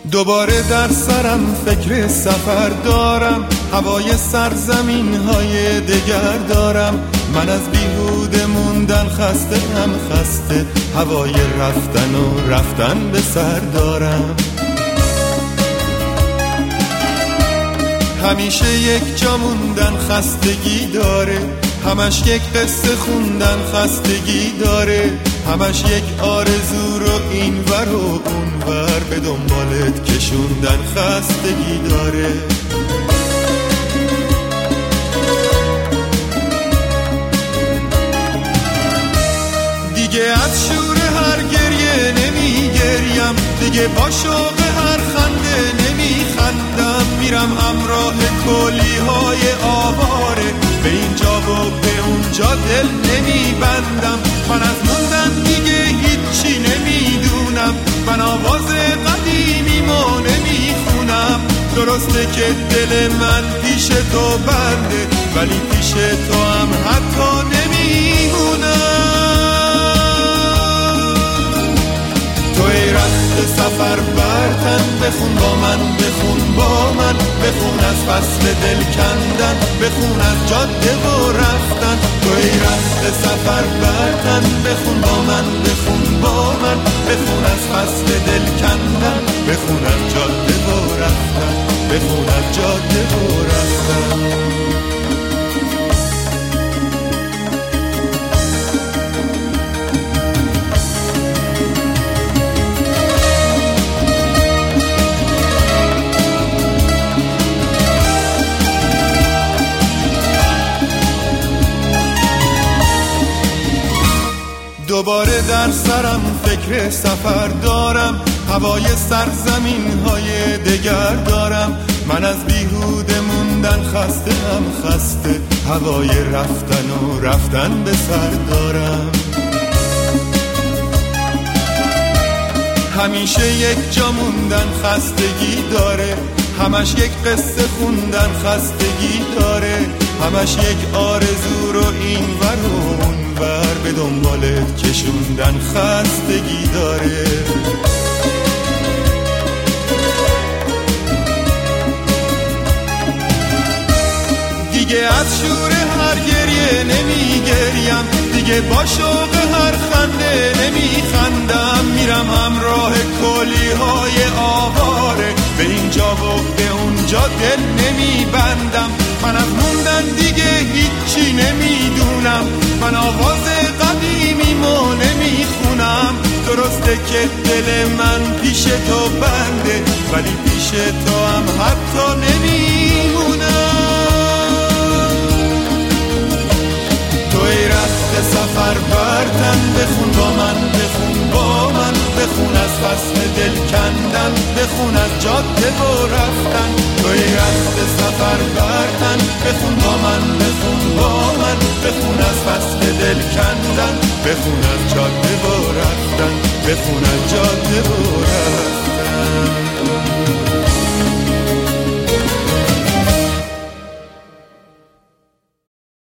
دوباره در سرم فکر سفر دارم، هوای سرزمین‌های دگر دارم. من از بیهوده موندن خسته، هوای رفتن و رفتن به سر دارم. همیشه یک جا موندن خستگی داره، همش یک قصه خوندن خستگی داره، همش یک آرزو رو این ور و اون ور به دنبالت کشوندن خستگی داره. دیگه از شور هر گریه نمی گریم، دیگه با شوق هر خنده نمی خندم. میرم همراه کلی های آواره، به اینجا و به اونجا دل نمی بندم. من از موندن دیگه هیچی نمیدونم، من آواز قدیمیمو نمی خونم. درسته که دل من پیش تو بنده، ولی پیش تو هم حتی نمیمونم. توی رخت سفر برتن بخون با من، بخون با من، بخون از فصل دل کندن، بخون از جاده و رفتن. توی رخت سفر برتن بخون با من، بخون با من، بخون از فصل دل کندن، بخون از جاده و رفتن، بخون از جاده و رفتن. دوباره در سرم فکر سفر دارم، هوای سرزمین‌های دگر دارم. من از بیهوده موندن خسته، هوای رفتن و رفتن به سر دارم. همیشه یک جا موندن خستگی داره، همش یک قصه خوندن خستگی داره، همش یک آرزو رو این ور و اون ور به دنبالت کشوندن خستگی داره. دیگه از شور هر گریه نمی گریم، دیگه با شوق هر خنده نمی خندم. میرم همراه کلی های آواره، به اینجا و به اونجا دل نمی بندم. من از موندن دیگه هیچی نمیدونم، من آواز قدیمیمو نمی خونم. درسته که دل من پیش تو بنده، ولی پیش تو هم حتی نمیمونم. توی رخت سفر برتن بخون با من، بخون با من، بخون از فصل دل کندن، بخون از جاده و رفتن. توی رخت سفر برتن بخون با من، بخون با من، بخون از فصل دل کندن، بخون از جاده و رفتن، بخون از جاده و رفتن.